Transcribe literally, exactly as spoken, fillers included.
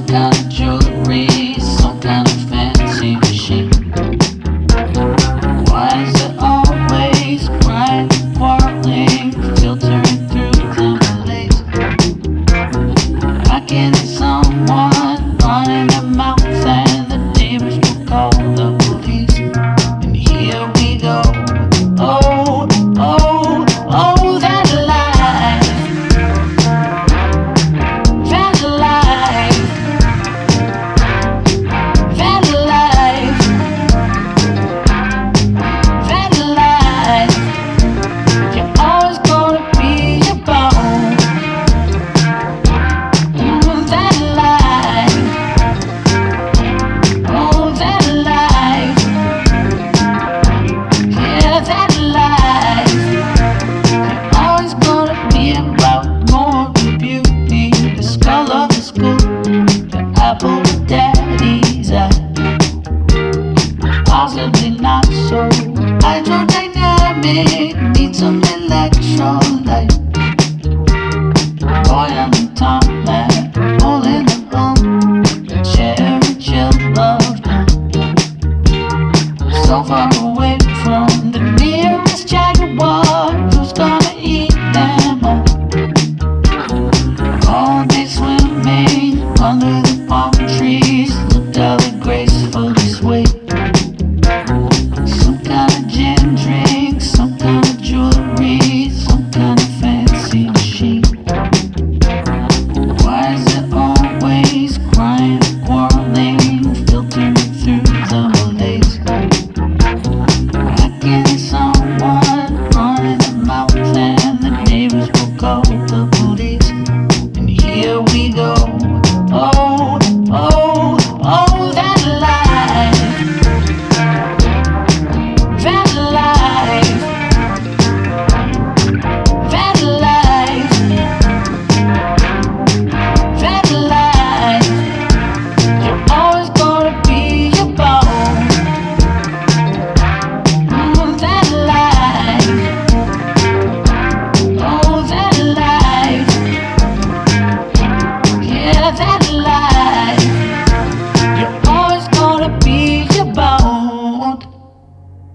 kind of jewelry, some kind of fancy machine. Why is it always crying, quarreling, filtering through the malaise? I can see someone running their mouth and the neighbors will call the police. And here we go. Oh, oh, oh, that life, that life, that life, that life. You're always gonna be your bone. Mm, that life, oh, that life, yeah, that life. Always gonna be about more beauty, the skull of the school, the apple of daddy's eye. Possibly not so hydrodynamic, need some electrolyte. Boy, I'm in Tom man, holding the home, cherry chill love now. So far away from the nearest jaguar, who's gonna eat them all? All day swimming under the palm tree,